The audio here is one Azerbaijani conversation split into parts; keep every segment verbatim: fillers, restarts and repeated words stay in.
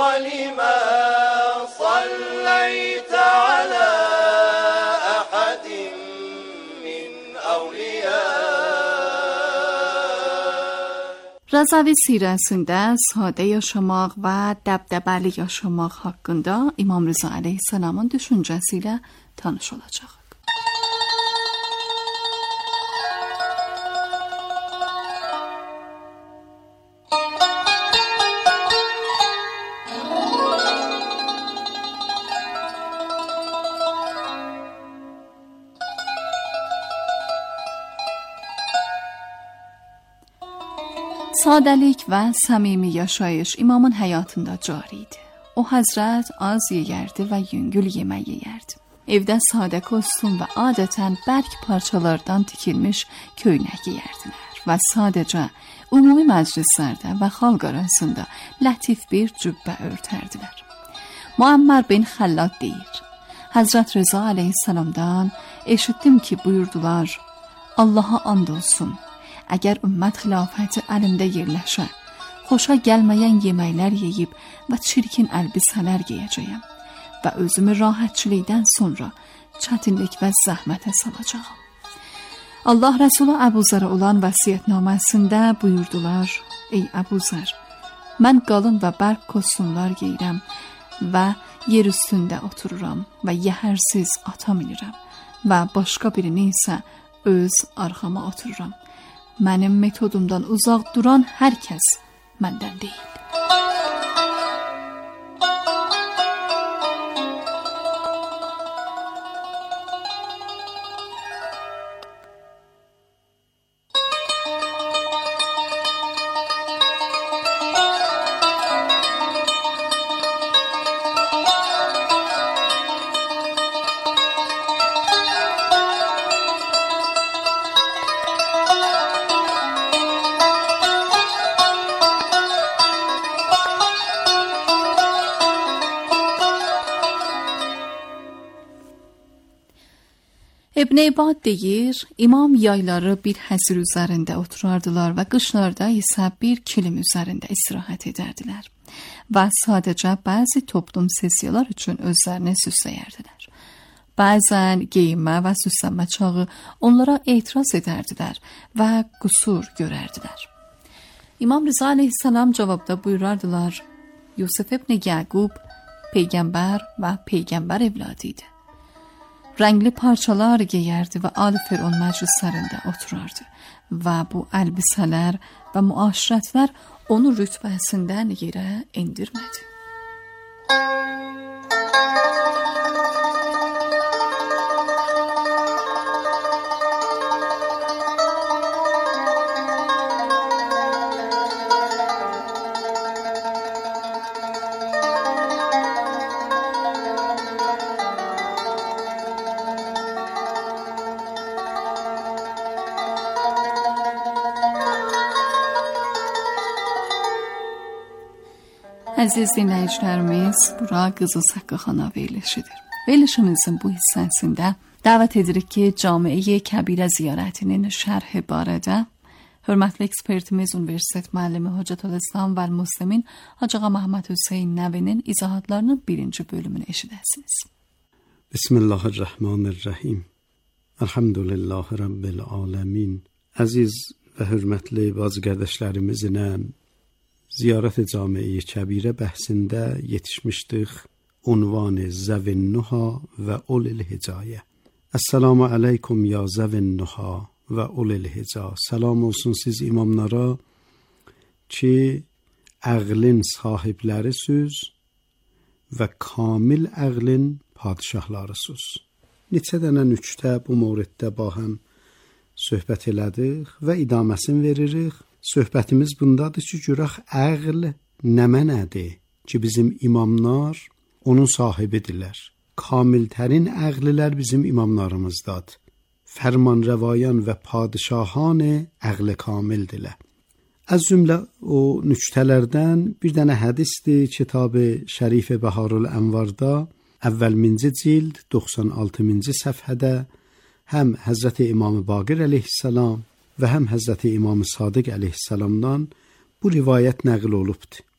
ولما صليت على أحد من أولياء. Razavi sirasında sade yaşamak ve debdebeli yaşamak hakkında İmam Rıza Aleyhisselam'ın düşüncesiyle tanış olacak. Sadelik ve samimi yaşayış imamın hayatında cariydi. O Hazret az yeyerdi ve yüngül yemek yeyerdi. Evde sade kostüm ve adeten berk parçalardan dikilmiş köynek yeyerdiler ve sadece umumi meclislerde ve halk arasında latif bir cübbe örterdiler. Muammer bin Xallad deyir, Hazret Rıza Aleyhisselam'dan eşittim ki buyurdular, Allah'a and olsun, əgər ümmət xilafəti əlimdə yerləşə, xoşa gəlməyən yeməklər yeyib və çirkin əlbisələr geyəcəyəm və özümü rahatçilikdən sonra çətinlik və zəhmətə salacağım. Allah Rəsulü Əbu Zərə olan vəsiyyətnaməsində buyurdular, ey Əbu Zər, mən qalın və bərk kostümlər geyirəm və yer üstündə otururam və yəhərsiz ata minirəm və başqa birini isə öz arxama otururam. Mənim metodumdan uzaq duran hər kəs məndən deyil. İbn İbad deyir, imam yayları bir həsir üzərində oturardılar və qışlarda isə bir kilim üzərində istirahət edərdilər və sadəcə bəzi toplum sessiyalar üçün özlərini süsləyərdilər. Bəzən geyinmə və süslənmə çağı onlara etiraz edərdilər və qüsur görərdilər. İmam Rıza Aleyhisselam cavabda buyurardılar, Yusuf ibn Yaqub peyğəmbər və peyğəmbər evladı idi. Rəngli parçalar geyərdi və Ali Firon məclislərində oturardı və bu əlbisələr və müaşirətlər onu rütbəsindən yerə endirmədi. Əziz dinləyicilərimiz, bura Qızıl Saqqaxana verilişidir. Verilişimizin bu hissəsində dəvət edirik ki, Camiə Kəbirə ziyarətinin şərhi barədə hörmətli ekspertimiz Universitet müəllimi Hocatülislam və Müslimin Hacı Ağa Məhəmməd Hüseyn Nəvinin izahatlarının birinci bölümünü eşidəsiniz. Bismillahirrahmanirrahim. Elhamdülillahi Rabbil aləmin. Əziz və hörmətli bacı qardaşlarımızla Ziyarət-i Camiə Kəbirə bəhsində yetişmişdik unvanı Zəvin Nuha və Ulil Hicayə. Əssalamu aleykum ya Zəvin Nuha və Ulil Hica. Salam olsun siz imamlara ki, əqlin sahiblərisiz və kamil əqlin padişahlarısız. Neçə dənə nüktə bu mövriddə bahəm söhbət elədik və idaməsini veririk. Söhbətimiz bundadır ki, görək əql nə mənədir ki, bizim imamlar onun sahibidirlər. Kamiltərin əqlilər bizim imamlarımızdadır. Fərmanrəvayan və padişahan əql kamildirlər. Az cümlə o nüktələrdən bir dənə hədisdir Kitab-ı Şərif Bəharul Ənvarda əvvəlminci cild doxsan altıncı səfhədə həm Həzrəti İmam Baqir əleyhissalam və həm Həzrəti İmam Sadiq əleyhissalamdan bu rivayət nəql olubdur.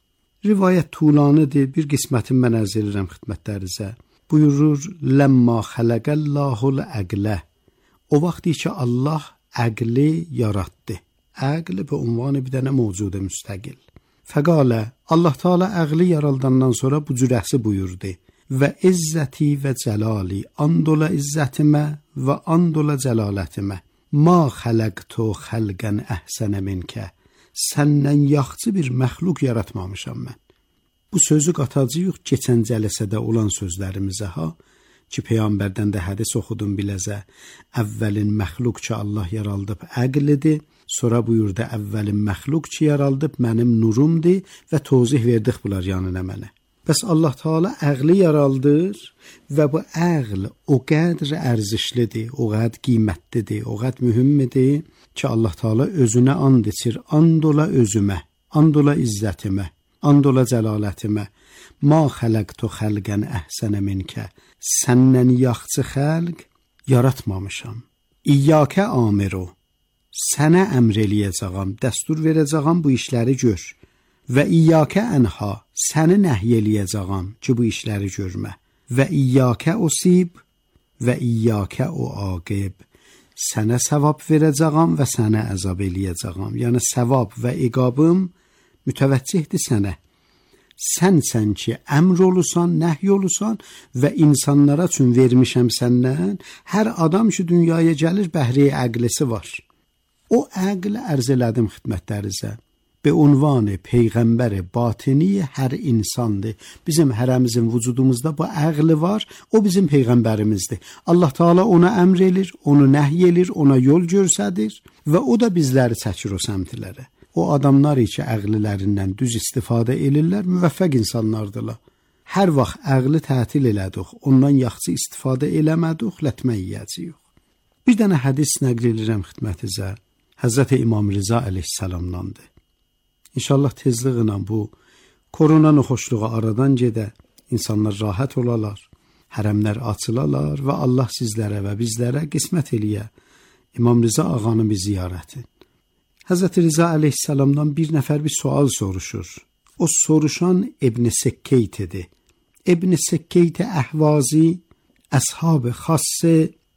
Rivayət tulanıdır, bir qismətini mən ərz edirəm xidmətlərinizə. Buyurur, ləmma xələqəllahul əqlə. O vaxtı ki Allah əqli yaratdı. Əql bu ünvanı bir dənə mövcudu müstəqil. Fəqalə, Allah Teala əqli yaraldandan sonra bu cürəsi buyurdu. Və izzəti və cəlali, andola izzətimə və andola cəlalətimə. Ma xələqtu xəlqən əhsənə minkə. Səndən yaxçı bir məxluq yaratmamışam mən. Bu sözü qatacağıq keçən cələsədə olan sözlərimizə ha, ki Peyğəmbərdən də hədis oxudum biləzə. Əvvəlin məxluq ki Allah yaraldıb əqlidir, sonra buyurdu əvvəlin məxluq ki yaraldıb mənim nurumdur və tozih verdik bunlar yanına mənə. Bəs Allah Teala əqli yaraldır və bu əql o qədr ərzişlidir, o qədr qiymətlidir, o qədr mühümmidir ki Allah Teala özünə and içir, andola özümə, andola izzətimə, andola cəlalətimə. Ma xələqtu xəlqən əhsənə minkə. Səndən yaxçı xəlq yaratmamışam. İyyəkə amiru. Sənə əmr eləyəcəyəm, dəstur verəcəyəm bu işləri gör. Və iyyəkə ənha, səni nəhy eləyəcəyəm ki bu işləri görmə. Və iyyəkə usib və iyyəkə uaqib. Sənə savab verəcəyəm və sənə əzab eləyəcəyəm. Yəni savab və iqabım mütəvəccihdir sənə. Sənsən ki əmr olusan, nəhy olusan və insanlara üçün vermişəm səndən. Hər adam ki dünyaya gəlir bəhri əqlisi var. O əql ərz elədim xidmətlərinizə. Be unvanı peyğəmbər batini hər insandır. Bizim hərəmizin vücudumuzda bu əqli var, o bizim peyğəmbərimizdir. Allah Teala ona əmr edir, onu nəhy edir, ona yol göstərir və o da bizləri çəkir o səmtlərə. O adamlar ki əqlilərindən düz istifadə edirlər, müvəffəq insanlardırlar. Hər vaxt əqli tətil elədik, ondan yaxşı istifadə eləmədik, lətmə yiyəcəyik. Bir dənə hədis nəql edirəm xidmətinizə. Həzrət İmam Rıza əleyhissalamdandır. İnşallah tezliklə bu korona noxoşluğu aradan gedə, insanlar rahat olalar, hərəmlər açılalar və Allah sizlərə və bizlərə qismət eləyə. İmam Rıza ağanın bir ziyarəti. Həzrət Rıza əleyhissalamdan bir nəfər bir sual soruşur. O soruşan İbn Sekkeyt'dir. İbn Sekkeyt Əhvazi, əshab-ı xasse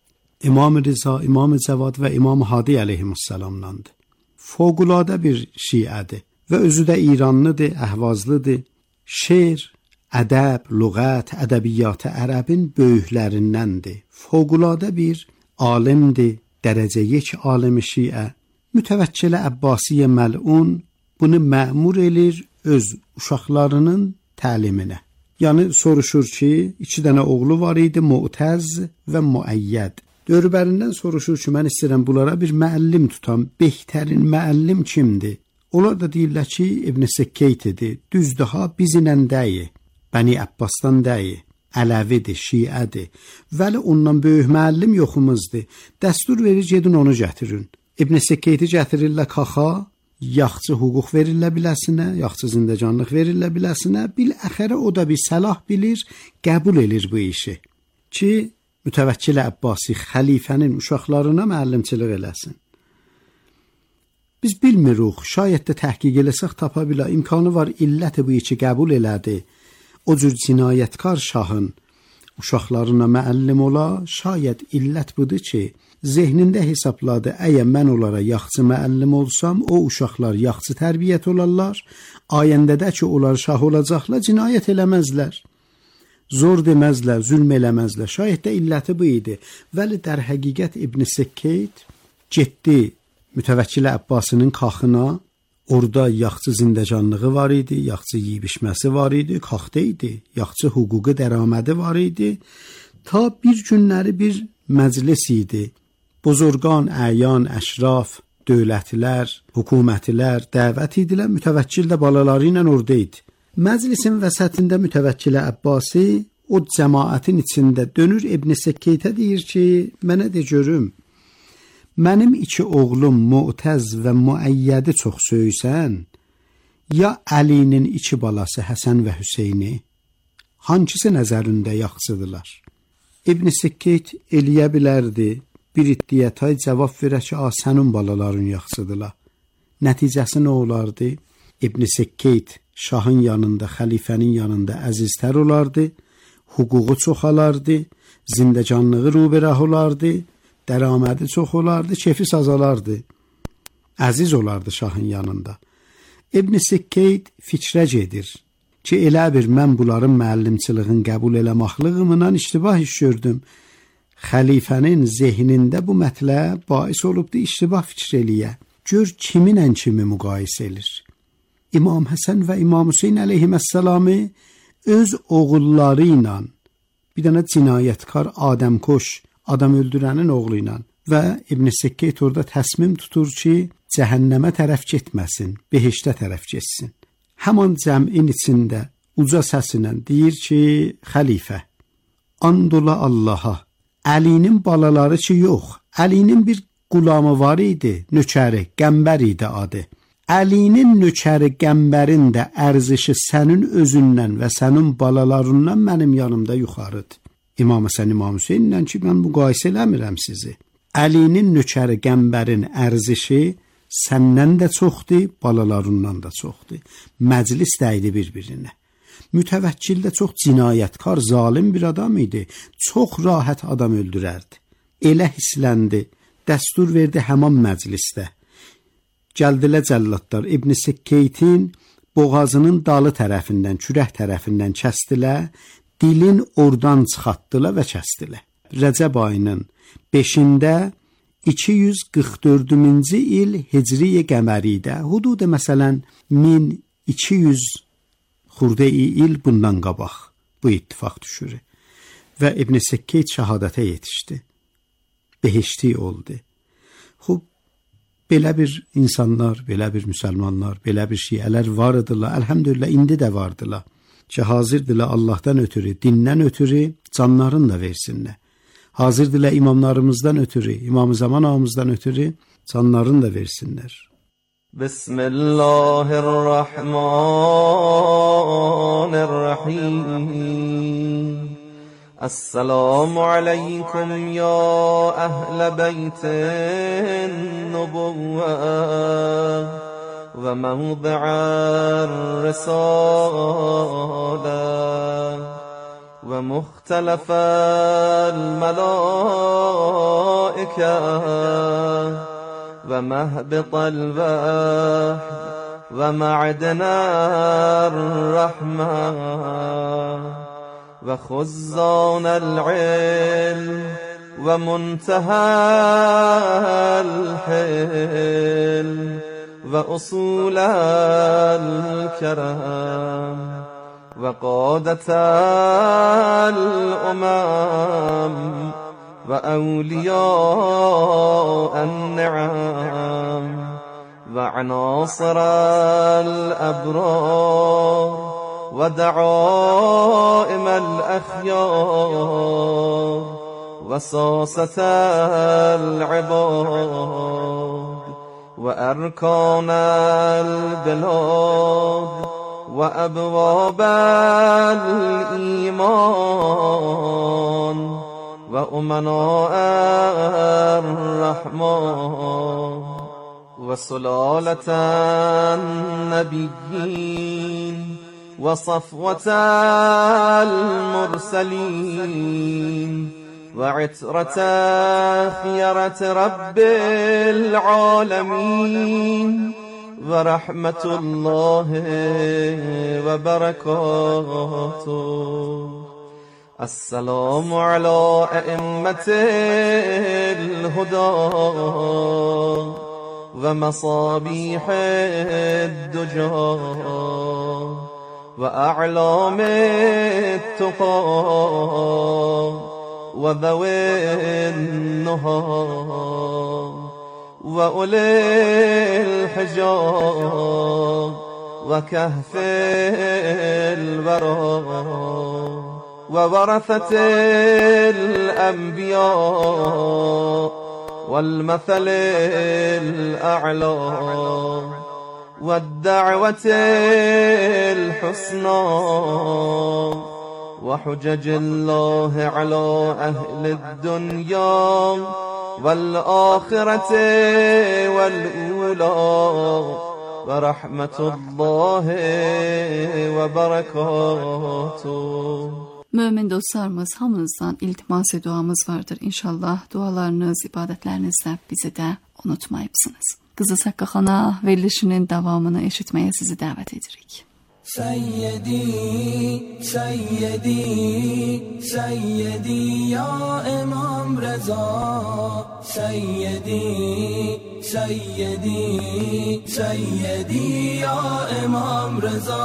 İmam Rıza, İmam Cəvad və İmam Hadi əleyhissalamdandır. Fövqəladə bir şiədir və özü də İranlıdır, Əhvazlıdır. Şeir, ədəb, lüğət, ədəbiyyat-ı ərəbin böyüklərindəndir. Fövqəladə bir alimdir, dərəcə یک alimi şiə. Mütəvəkkələ Əbbasiyə məlun bunu məmur elir öz uşaqlarının təliminə. Yəni soruşur ki, iki dənə oğlu var idi, Mu'təz və Müəyyəd. Dövrbərindən soruşur ki, mən istəyirəm bunlara bir müəllim tutam. Behtərin müəllim kimdir? Onlar da deyirlər ki, İbn Sekkeyt'dir. Düzdür ha, bizlə dəyi, Bəni Əbbasdan dəyi, Ələvidir, Şiədir. Vəli ondan böyük müəllim yoxumuzdur. Dəstur verir, gedin onu gətirin. İbn Sekkeyt'i gətirirlər kaxa, yaxçı hüquq verirlər biləsinə, yaxçı zindəcanlıq verirlər biləsinə. Biləxərə o da bir səlah bilir, qəbul edir bu işi. Ki, mütəvəkkil Əbbasi xəlifənin uşaqlarına müəllimçilik eləsin. Biz bilmirik, şayət də təhqiq eləsək tapa bilər, imkanı var, illəti bu işi qəbul elədi. O cür cinayətkar şahın uşaqlarına müəllim ola, şayət illət budur ki, zehnində hesabladı, əgər mən onlara yaxçı müəllim olsam, o uşaqlar yaxçı tərbiyyət olarlar, ayəndədə ki, onlar şah olacaqlar, cinayət eləməzlər, zor deməzlər, zülm eləməzlər. Şayət də illəti bu idi. Vəli dər həqiqət İbn Sekkeyt getdi mütəvəkkil Əbbasinin kaxına, orada yaxçı zindəcanlığı var idi, yaxçı yeyib içməsi var idi, kaxda idi, yaxçı hüquqi dəramədi var idi. Ta bir günləri bir məclis idi. Buzurgan, əyan, əşraf, dövlətlər, hökumətlər dəvət idilər, mütəvəkkil də balaları ilə orada idi. Məclisin vəsətində mütəvəkkil Əbbasi o cəmaətin içində dönür İbn Sekkeytə deyir ki, mənə də görüm, mənim iki oğlum Mu'təz və Müəyyədi çox söysən, ya Əlinin iki balası Həsən və Hüseyni, hangisi nəzərində yaxşıdırlar? İbn Sekkeyt eləyə bilərdi, bir iddiətay cavab verə ki, sənin balaların yaxşıdırlar. Nəticəsi nə olardı? İbn Sekkeyt şahın yanında, xəlifənin yanında əziztər olardı, hüququ çox alardı, zindəcanlığı rubərah olardı, dəramədi çox olardı, kefi sazalardı. Əziz olardı şahın yanında. İbn Sekkeyt fikrə gedir ki, elə bir mən bunların müəllimçiliğini qəbul eləmaqlığımdan iştibah iş gördüm. Xəlifənin zehnində bu mətləb bais olubdu iştibah fikr eləyə. Gör kiminlə kimi müqayisə edir. İmam Həsən və İmam Hüseyn əleyhissalamı öz oğulları ilə, bir dənə cinayətkar, adəmkoş, adam öldürənin oğlu ilə və İbn Sekkeyt orada təsmim tutur ki, cəhənnəmə tərəf getməsin, behiştə tərəf getsin. Həman cəmin içində uca səsinlə deyir ki, xəlifə, and ola Allaha, Əlinin balaları ki, yox, Əlinin bir qulamı var idi, nökəri, qəmbər idi adı. Əlinin nökəri, qəmbərin də ərzişi sənin özündən və sənin balalarından mənim yanımda yuxarıdır. İmam Həsən, İmam Hüseynlə ki, mən müqayisə eləmirəm sizi. Əlinin nökəri, qəmbərin ərzişi səndən də çoxdur, balalarından da çoxdur. Məclis dəydi bir-birinə. Mütəvəkkil də çox cinayətkar, zalim bir adam idi. Çox rahat adam öldürərdi. Elə hisləndi, dəstur verdi həman məclisdə. Gəldilər cəllatlar İbn Sekkeytin boğazının dalı tərəfindən, kürək tərəfindən kəstilər, dilin oradan çıxartdılar və kəstilər. Rəcəb ayının beşində iki yüz qırx dördüncü il Hicri qəməridə, hududu məsələn min iki yüz xurdə il bundan qabaq bu ittifaq düşür. Və İbn Sekkeyt şəhadətə yetişdi. Behişti oldu. Xub, belə bir insanlar, belə bir müsəlmanlar, belə bir şiələr var idilar. Əlhəmdülillah, indi də vardılar. Ki, hazırdılar Allahdan ötürü, dindən ötürü canlarını da versinlər. Hazırdılar imamlarımızdan ötürü, İmam-ı Zaman ağamızdan ötürü canlarını da versinlər. Bismillahirrahmanirrahim. Esselamu aleykum ya ehl beytin nubuvve ve mevdi'ar risale ve muhtelefel melaike ve mehbitel vahy ve ma'denar rahme ve khuzzanel ilm ve muntehel hilm ve usulel kerem ve qadetel umam ve evliyâ'en ni'am ve anasirel ebrar ودعائم الأخيار وساسة العباد وأركان البلاد وأبواب الإيمان وأمناء الرحمن وسلالة النبيين وصفوة المرسلين وعترة خيرة رب العالمين ورحمة الله وبركاته. السلام على أئمة الهدى ومصابيح الدجى وأعلام التقى وذوي النهى وأولي الحجاب وكهف الورى وورثة الأنبياء والمثل الأعلى والدعوة الحسنى وحجج الله على أهل الدنيا والآخرة والأولى و رحمت الله و برکاته. Mömin dostlarımız, hamınızdan iltimas duamız vardır. İnşallah dualarınız, ibadətlerinizdə bizi də unutmayıbsınız. Qızıl Saqqaxana verilişinin davamını eşitməyə sizi dəvət edirik. Seyyidi, Seyyidi, Seyyidi ya İmam Reza. Seyyidi, Seyyidi, Seyyidi ya İmam Reza.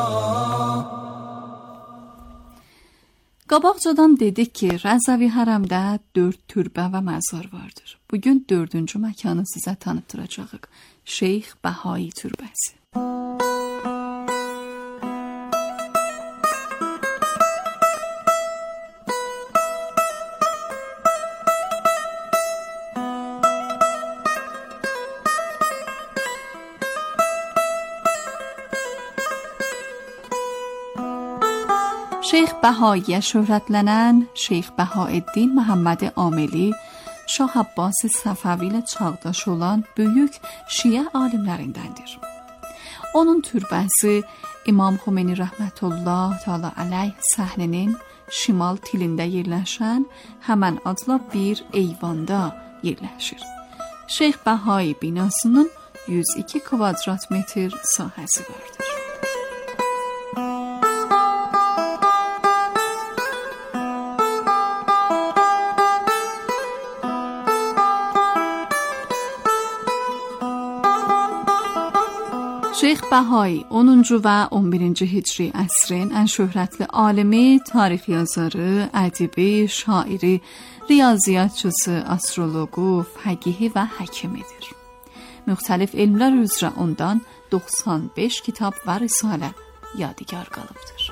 Qabaqcadan dedik ki, Rəzavi Hərəmdə dörd türbə və məzar vardır. Bugün dördüncü məkanı sizə tanıtdıracağıq. Şeyx Bəhai türbəsi. Şeyx Bəhaiyə şöhrətlənən Şeyx Bəhaəddin Məhəmməd Amili, Şah Abbas Səfəvi ilə çağdaş olan böyük şiə alimlərindəndir. Onun türbəsi İmam Xomeyni rəhmətullah təala əleyh səhninin şimal tilində yerləşən həmən adla bir eyvanda yerləşir. Şeyx Bəhai binasının yüz iki kvadrat metr sahəsi vardır. Şeyx Bəhai onuncu və on birinci hicri əsrin ən şöhrətli alimi, tarix yazarı, ədibi, şairi, riyaziyyatçısı, astroloqu, fəqihi və həkimidir. Müxtəlif elmlər üzrə ondan doxsan beş kitab və risalə yadigar qalıbdır.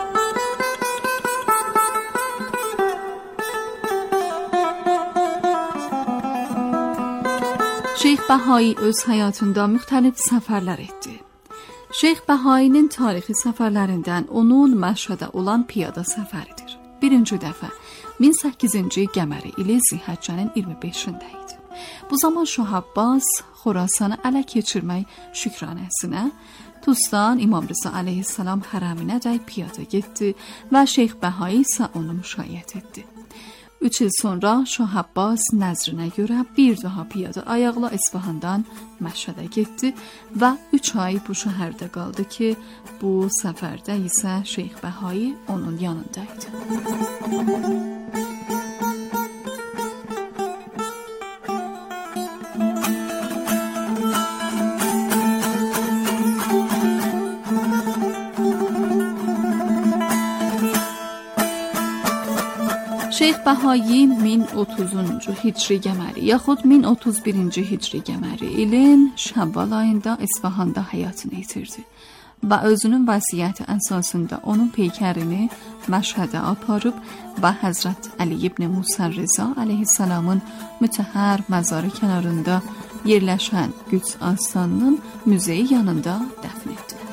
Şeyx Bəhai öz həyatında müxtəlif səfərlər etdi. Şeyx Bəhainin tarixi səfərlərindən onun Məşhədə olan piyada səfəridir. Birinci dəfə min səkkizinci qəməri ili Zilhəccənin iyirmi beşində idi. Bu zaman Şah Abbas Xorasanı ələ keçirmək şükranəsinə Tuzdan İmam Rza əleyhissalam hərəminədək piyada getdi və Şeyx Bəhai isə onu müşayiət etdi. Üç il sonra Şah Abbas nəzrinə görə bir daha piyada ayaqla İsfahandan Məşhədə getdi və üç ay bu şəhərdə qaldı ki, bu səfərdə isə Şeyx Bəhai onun yanındaydı. Şeyx Bəhai min otuzuncu hicri qəməri yaxud min otuz birinci hicri qəməri ilin Şəvval ayında İsfahanda həyatını itirdi və özünün vəsiyyəti əsasında onun peykərini Məşhədə aparıb və Həzrət Əli ibn Musa Rza əleyhissalamın mütəhhər məzarı kənarında yerləşən Qüds astanının müzeyi yanında dəfn etdilər.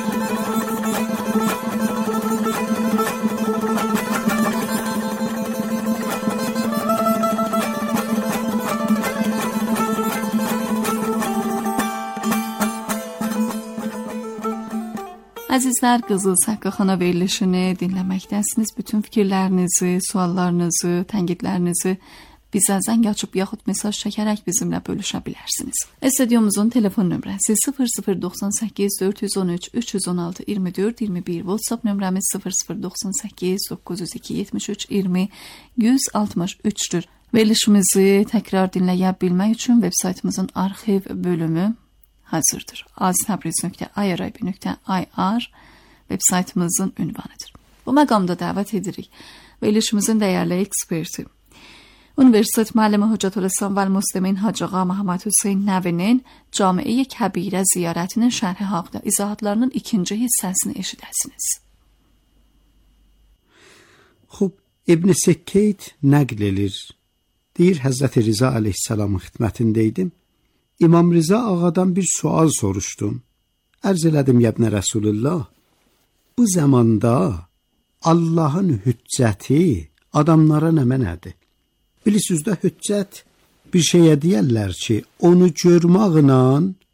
Əzizlər, Qızıl Saqqaxana verilişini dinləməkdəsiniz. Bütün fikirlərinizi, suallarınızı, tənqidlərinizi bizə zəng açıb yaxud mesaj çəkərək bizimlə bölüşə bilərsiniz. Studyomuzun telefon nömrəsi sıfır sıfır doxsan səkkiz dörd yüz on üç üç yüz on altı iyirmi dörd iyirmi bir, WhatsApp nömrəmiz sıfır sıfır doxsan səkkiz doqquz yüz iki yetmiş üç iyirmi yüz altmış üçdür. Verilişimizi təkrar dinləyə bilmək üçün veb saytımızın arxiv bölümü hazırdır. aztabriz nöqtə i r b nöqtə i r veb saytımızın ünvanıdır. Bu məqamda dəvət edirik verilişimizin dəyərli eksperti, Universitet müəllimi Hüccətülislam və Müslimin Hacı Ağa Məhəmməd Hüseyn Nəvinin Camiə Kəbirə ziyarətinin şərhi haqqında izahatlarının ikinci hissəsini eşidəsiniz. Xub, İbn Sekkeyt nəql edir. Deyir, Həzrət Rza əleyhissalamın xidmətindəydim. İmam Rza ağadan bir sual soruşdum. Ərz elədim, yəbnə Rəsulullah, bu zamanda Allahın hüccəti adamlara nə mənədir? Bilirsiniz də, hüccət bir şeyə deyərlər ki, onu görməklə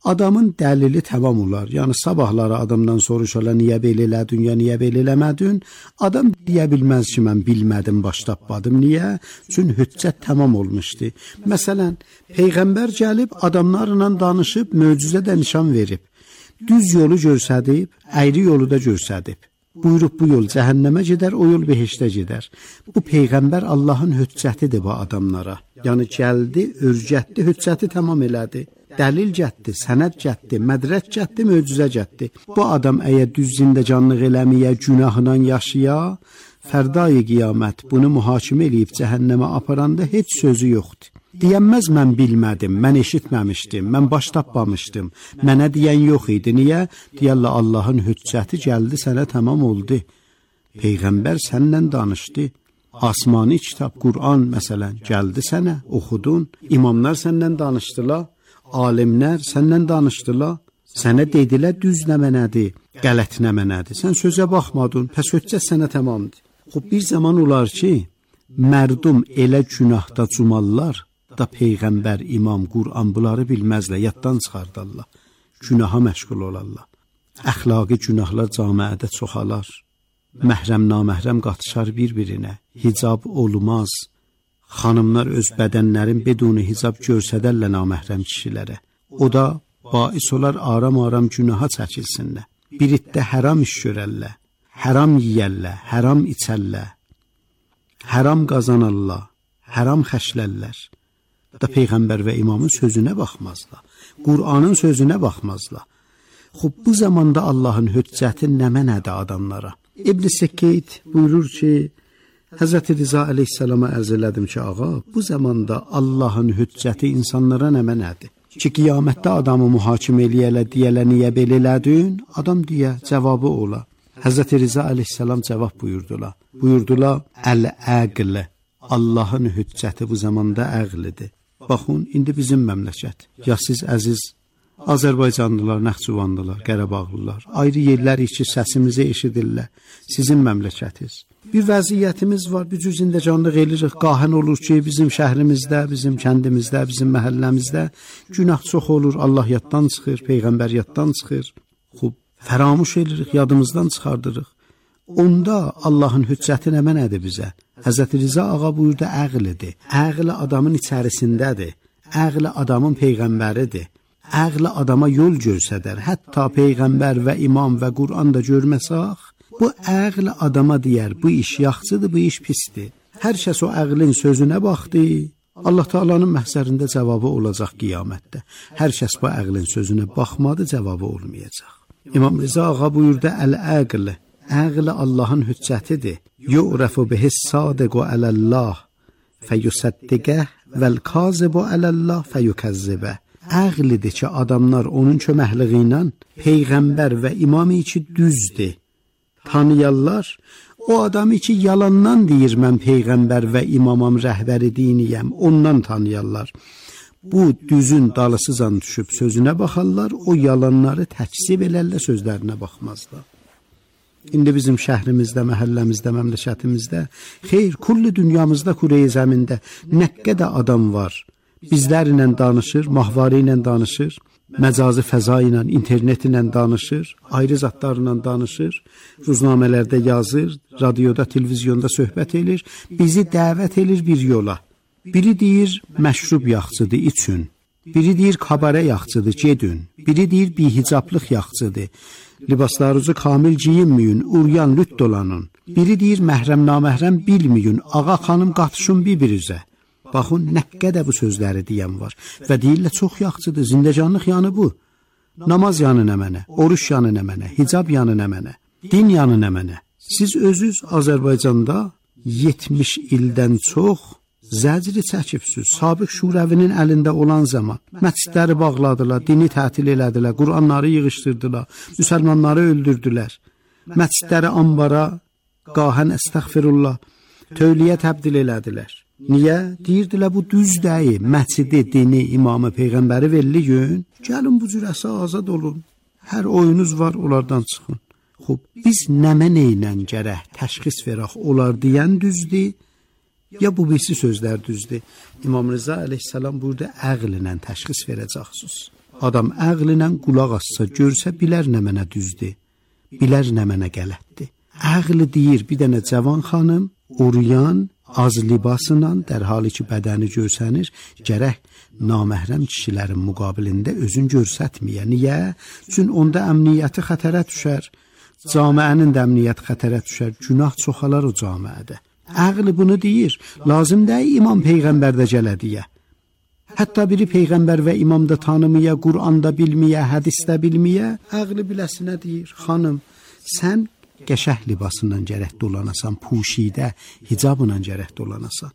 adamın dəlili tamam olar. Yəni sabahları adamdan soruşarlar niyə belə elədin, ya niyə belə eləmədin? Adam deyə bilməz ki, mən bilmədim, baş tapmadım. Niyə? Çünki hüccət tamam olmuşdu. Məsələn, peyğəmbər gəlib adamlarla danışıb, möcüzə də nişan verib. Düz yolu göstərib, əyri yolu da göstərib. Buyurub bu yol cəhənnəmə gedər, o yol behiştə gedər. Bu peyğəmbər Allahın hüccətidir bu adamlara. Yəni gəldi, örgətdi, hüccəti tamam elədi. Dəlil gətdi, sənəd gətdi, mədrək gətdi, möcüzə gətdi. Bu adam əgər düz zindəcanlıq eləməyə, günahla yaşaya, fərdayı qiyamət bunu mühakimə eləyib cəhənnəmə aparanda heç sözü yoxdur. Deyənməz mən bilmədim, mən eşitməmişdim, mən baş tapmamışdım, mənə deyən yox idi. Niyə? Deyərlər Allahın hüccəti gəldi, sənə tamam oldu. Peyğəmbər sənlə danışdı. Asmani kitab, Qur'an məsələn gəldi sənə, oxudun. İmamlar səndən danışdılar, alimlər səndən danışdılar. Sənə dedilər düz nə mənədir, qələt nə mənədir. Sən sözə baxmadın, pəs hüccət sənə tamamdır. Xub bir zaman olar ki, mərdum elə günahda cumallar, da peyğəmbər, imam, Qur'an bunları bilməzlər, yaddan çıxardarlar. Günaha məşğul olarlar. Əxlaqi günahlar camiədə çoxalar. Məhrəm, naməhrəm qatışar bir-birinə. Hicab olmaz. Xanımlar öz bədənlərin beduni hicab görsədərlər naməhrəm kişilərə. O da bais olar aram-aram günaha çəkilsinlər. Bir iddə həram iş görərlər. Həram yiyərlər, həram içərlər. Həram qazanarlar, həram xəşlərlər. Da peyğəmbər və imamın sözünə baxmazlar. Qur'anın sözünə baxmazlar. Xub bu zamanda Allahın hüccəti nə mənədir adamlara? İbn Sekkeyd buyurur ki, Həzrəti Rıza əleyhissalama ərz elədim ki, ağa, bu zamanda Allahın hüccəti insanlara nə mənədir? Ki, qiyamətdə adamı mühakimə eləyələ, deyələ, niyə belə elədin? Adam deyə, cavabı ola. Həzrəti Rıza əleyhissalam cavab buyurdular. Buyurdular, əl-əql, Allahın hüccəti bu zamanda əqlidir. Baxın, indi bizim məmləkət. Ya siz əziz Azərbaycanlılar, Naxçıvanlılar, Qarabağlılar, ayrı yerlərik ki, səsimizi eşidirlər. Sizin məmləkətiz. Bir vəziyyətimiz var, bir cür zindəcanlıq eləyirik. Qahən olur ki, bizim şəhrimizdə, bizim kəndimizdə, bizim məhəlləmizdə günah çox olur. Allah yaddan çıxır, Peyğəmbər yaddan çıxır. Xub, fəramuş eləyirik, yadımızdan çıxardırıq. Onda Allahın hüccəti nə mənədir bizə? Həzrəti Rıza ağa buyurdu, əqlidir. Əqli adamın içərisindədir. Əqli adamın peyğəmbəridir. Əqli adama yol göstərər. Hətta peyğəmbər və imam və Qur'an da görməsək, bu əqli adama deyər, bu iş yaxşıdır, bu iş pisdir. Hər kəs o əqlin sözünə baxdı. Allah Taala'nın məhzərində cavabı olacaq qiyamətdə. Hər kəs bu əqlin sözünə baxmadı, cavabı olmayacaq. İmam Rıza ağa buyurdu, əl-əql, əql Allahın hüccətidir. Yu'rafu bihis sadiqu aləllah feyusaddiqə vəl-kazibu aləllah feyukazzibə. Əqlidir ki, adamlar onun köməkliyi ilə peyğəmbər və imamı ki düzdür. Tanıyarlar, o adamı ki yalandan deyir, mən peyğəmbər və imamam rəhbəri diniyəm, ondan tanıyarlar. Bu düzün dalısızan düşüb sözünə baxarlar, o yalanları təkzib elərlər, sözlərinə baxmazlar. İndi bizim şəhrimizdə, məhəlləmizdə, məmləkətimizdə, xeyr, kulli dünyamızda, Kure-i zəmində nə qədər adam var. Bizlərlə danışır, mahvari ilə danışır, məcazi fəza ilə, internet ilə danışır, ayrı zatlarla danışır, ruznamələrdə yazır, radioda, televizyonda söhbət edir, bizi dəvət edir bir yola. Biri deyir, məşrub yaxçıdır, üçün. Biri deyir, kabare yaxçıdır, gedün. Biri deyir, bihicablıq yaxçıdır. Libaslarınızı kamil giyinməyin, uryan, lüt dolanın. Biri deyir, məhrəm, naməhrəm bilməyin, ağa, xanım, qatışın bir-birizə. Baxın, nə qədər bu sözləri deyən var. Və deyirlər, çox yaxçıdır, zindəcanlıq yanı bu. Namaz yanı nə mənə, oruç yanı nə mənə, hicab yanı nə mənə, din yanı nə mənə. Siz özünüz Azərbaycanda yetmiş ildən çox zəcri çəkibsiniz. Sabiq Şurəvinin əlində olan zaman məscidləri bağladılar, dini tətil elədilər, Qur'anları yığışdırdılar, müsəlmanları öldürdülər. Məscidləri ambara, qahən əstəğfirullah, tövliyə təbdil elədilər. Niyə? Deyirdilər, bu düz deyil, məscidi, dini, imamı, peyğəmbəri verli gün, gəlin bu cürəsə azad olun. Hər oyunuz var, onlardan çıxın. Xub, biz nəmə neynən gərək təşxis verək, onlar deyən düzdür, ya bu birisi sözlər düzdür. İmam Rıza əleyhissalam burada əqllə təşxis verəcəksiniz. Adam ağlı ilə qulaq assa, görsə bilər nə mənə düzdür, bilər nə mənə qələtdir. Ağlı deyir, bir dənə cavan xanım, uriyan, az libasla, در حالی ki bədəni görsənir, gərək naməhrəm kişilərin müqabilində özün görsətməyə. Niyə? Çünki onda əmniyyəti xətərə düşər, camiənin də əmniyyəti xətərə düşər, günah çoxalar o camiədə. Ağlı bunu deyir, lazım deyil imam peyğəmbərdə gələ deyə. Hətta biri peyğəmbər və imamda tanımaya, Qur'anda bilməyə, hədisdə bilməyə, ağlı biləsinə deyir, xanım, sən qəşəh libasından gərək dolanasan, puşidə, hicabla gərək dolanasan.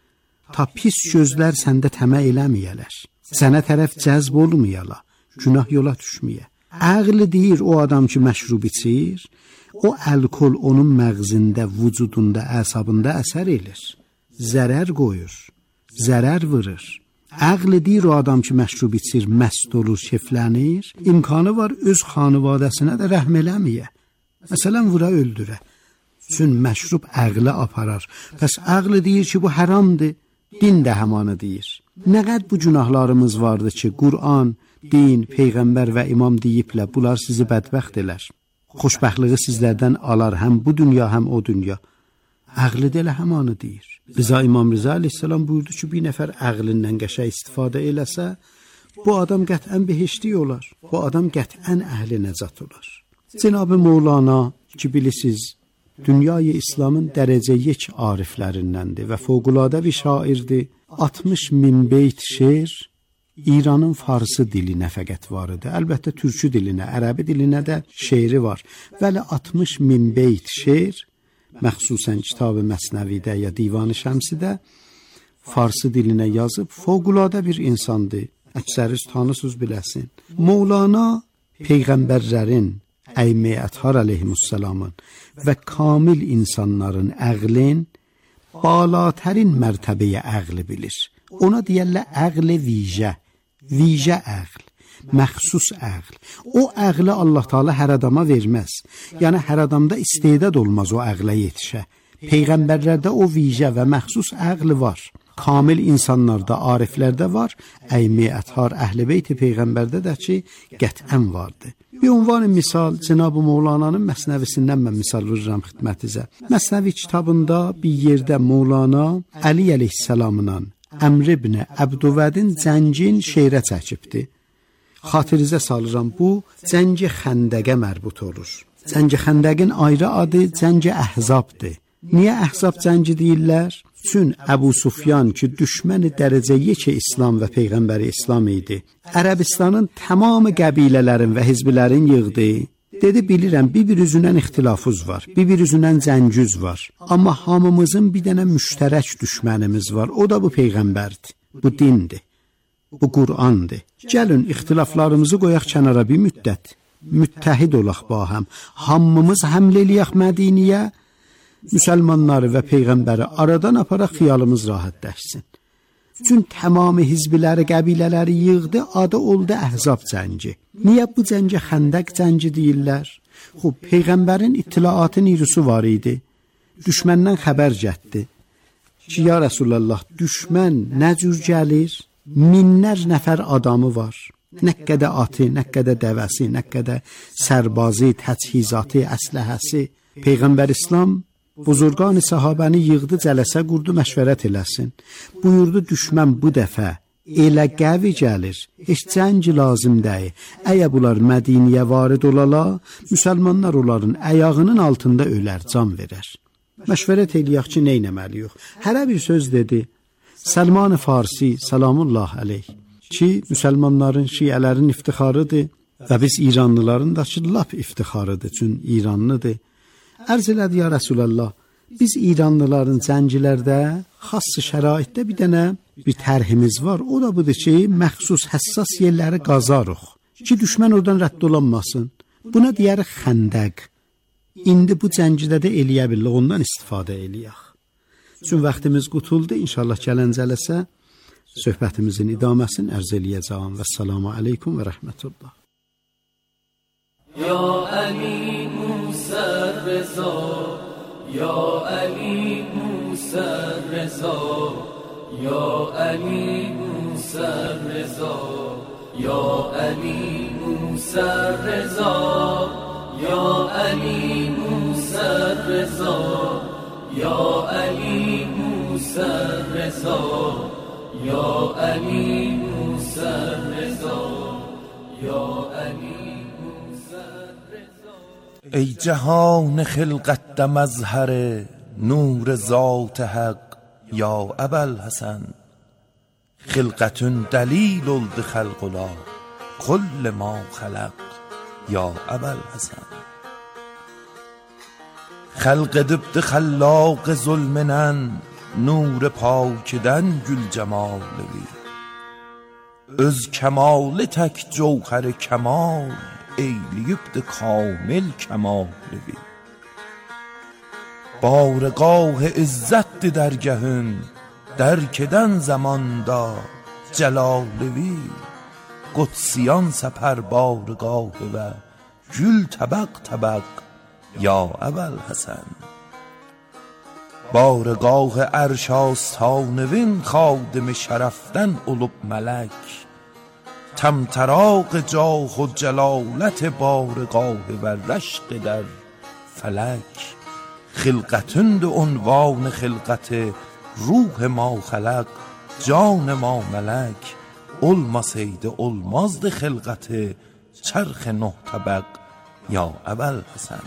Ta pis gözlər səndə təmə eləməyələr, sənə tərəf cəzb olmayala, günah yola düşməyə. Ağlı deyir, o adam ki məşrub içir, o alkol onun məğzində, vücudunda, əsabında əsər elir, zərər qoyur, zərər vurur. Ağlı deyir, o adam ki məşrub içir, məst olur, keflənir, imkanı var öz xanivadəsinə də rəhm eləməyə. Məsələn, vura öldürə. Çün məşrub ağlı aparar. Pəs ağlı deyir ki, bu haramdır, din də həmanı deyir. Nə qəd bu günahlarımız vardı ki, Qur'an, din, peyğəmbər və imam deyiblə, bunlar sizi bədbəxt elər. Xoşbəxtliyi sizlərdən alar, həm bu dünya, həm o dünya. Ağlı da elə həmanı deyir. Rıza İmam Rıza aleyhissalam buyurdu ki, bir nəfər ağlından qəşəng istifadə eləsə, bu adam qətən behişti olar, bu adam qətən əhli nəcat olar. Cenab-ı Mevlana ki bilirsiniz, dünyayı İslamın dərəcə yek ariflərindəndir və fövqəladə bir şairdir. altmış min beyt şeir İranın farsı dilinə fəqət var idi. Əlbəttə türkü dilinə, ərəbi dilinə də şeiri var. Vəli altmış min beyt şeir, məxsusən kitab-ı Məsnəvidə ya Divan-ı Şəmsidə farsı dilinə yazıb, fövqəladə bir insandır. Əksəriz tanısız biləsin. Mevlana peyğəmbərlərin, Əymə Əthar əleyhissalamın və kamil insanların əqlin balatərin mərtəbəyə əqli bilir. Ona deyərlər əqli vicə, vicə əql, məxsus əql. O əqli Allah Teala hər adama verməz. Yəni hər adamda istedad olmaz o əqlə yetişə. Peyğəmbərlərdə o vicə və məxsus əqli var. Kamil insanlarda, ariflərdə var. Əymə Əthar, Əhl-i Beyt-i Peyğəmbərdə də ki, qətən vardı. Bir ünvan misal, Cenab-ı Mevlana'nın Məsnəvisindən mən misal vururam xidmətinizə. Məsnəvi kitabında bir yerdə Mevlana Əli əleyhissalamla Əmr ibn Əbdüvədin cəngin şeirə çəkibdi. Xatirizə salıram, bu cəngi xəndəqə mərbut olur. Cəngi xəndəqin ayrı adı cəngi Əhzabdır. Niyə Əhzab cəngi deyirlər? Çün Əbu Sufyan ki düşməni dərəcə yekə İslam və Peyğəmbəri İslam idi, Ərəbistanın tamamı qəbilələrin və hizbilərin yığdı. Dedi, bilirəm, bir-bir üzündən ixtilafız var, bir-bir üzündən cəngüz var. Amma hamımızın bir dənə müştərək düşmənimiz var, o da bu Peyğəmbərdir, bu dindir, bu Qur'andır. Gəlin, ixtilaflarımızı qoyaq kənara bir müddət, müttəhid olaq bahəm, hamımız həml eləyək Mədiniyə, müsəlmanları və Peyğəmbəri aradan aparaq xiyalımız rahatləşsin. Çünki tamamı hizbiləri, qəbilələri yığdı, adı oldu Əhzab cəngi. Niyə bu cəngə xəndəq cəngi deyirlər? Xub, Peyğəmbərin ittilaatı nirüsü var idi. Düşməndən xəbər gətdi ki, ya Rəsulallah, düşmən nə cür gəlir? Minlər nəfər adamı var. Nə qədər atı, nə qədər dəvəsi, nə qədər sərbazı, təchizatı, əsləhəsi. Peyğəmbər İslam buzurqan-ı sahabəni yığdı, cələsə qurdu, məşvərət eləsin. Buyurdu, düşmən bu dəfə elə qəvi gəlir, heç cəngi lazım deyil. Əgər bunlar Mədiniyə varid olala, müsəlmanlar onların əyağının altında ölər, can verər. Məşvərət eləyək ki, neynəməliyik? Hərə bir söz dedi. Səlman-ı Farsi, salamullah əleyh, ki, müsəlmanların, şiələrin iftixarıdır və biz İranlıların da ki, lap iftixarıdır, çünki İranlıdır. Ərz elədi, ya Rəsulallah, biz İranlıların cəngilərdə, xassı şəraitdə bir dənə bir tərhimiz var. O da budur ki, məxsus həssas yerləri qazarıq ki, düşmən oradan rədd olanmasın. Buna deyərik xəndəq. İndi bu cəngidə də eləyə bilək, ondan istifadə eləyək. Çünki vaxtimiz qutuldu, inşallah gələn cələsə söhbətimizin idaməsini ərz eləyəcəm. Və səlamu aleykum və rəhmətullah. Ya Ali Musa Reza, Ya Ali Musa Reza, Ya Ali Musa Reza, یا علی موسی رضا، یا علی موسی رضا، یا علی موسی رضا، یا علی موسی رضا، یا علی موسی رضا. ای جهان خلقت ده مظهر نور ذات حق یا ابوالحسن، خلقت دلیل لخلق الله کل ما خلق یا ابوالحسن. خلق دبد خلاق ظلمنن نور پاکدن گل جمالوی، öz کمال تک جوهر کمال ایلیبد کامل کمالوی. بارگاه عزت درگهن درکدن زماندا جلالوی، قدسیان سپر بارگاه و گل طبق طبق یا ابوالحسن. بارگاه عرش آستانوین خادم شرفتن اولوب ملک، طمطراق جاه و جلالت بارگاه و رشق در فلک. خلقتند عنوان خلقت ruh ما خلق جان ما ملک، olmasaydı olmazdı خلقت چرخ نه طبق یا ابوالحسن.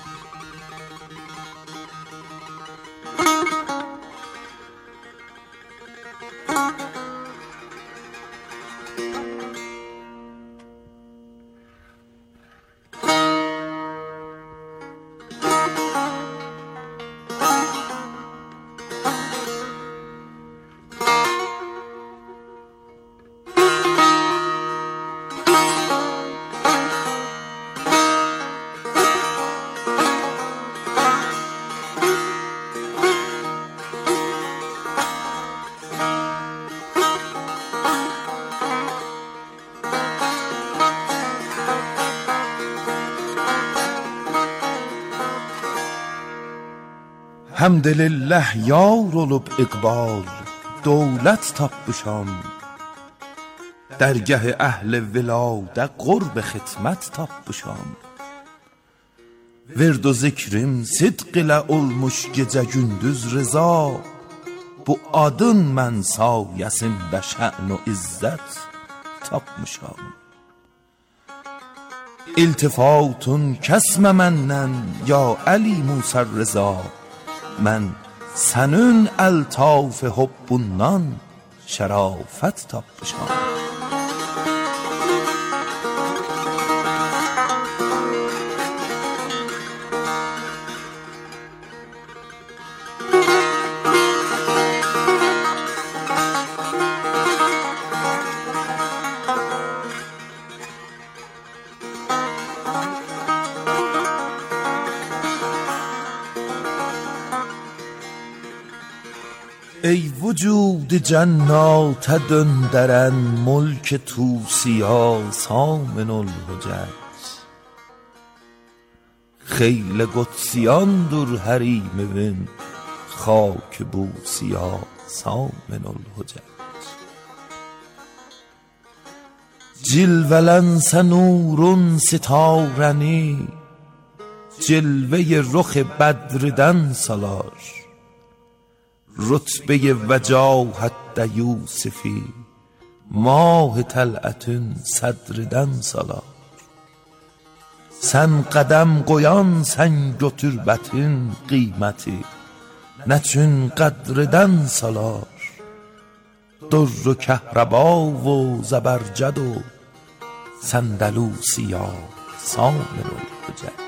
Həmdülillah yar olub iqbal, dövlət tapmışam. Dərgah əhl-i viladə qurb xidmət tapmışam. Vird و zikrim sidq ilə olmuş gecə gündüz rıza, bu adın mən sayəsində şən و izzət tapmışam. İltifatun kəsmə məndən ya Ali Musa Rıza, من سنün الطاف حبundan şərafət tapmışam. ای وجود جنات دندرن ملک توسیا سامن الحجج، خیل قدسیان در حریم بن خاک بوسیا سامن الحجج. جلولن سنورون ستارنی جلوه رخ بدردن سالار، رتبه وجاهت ده یوسفی ماه طلعتün صدرden salar. Sen qədəm qoyan sən götür bətin qiyməti, nəçün qədrdən salar. در و کهربا و زبرجد و سندلوسیا سامن الحجج.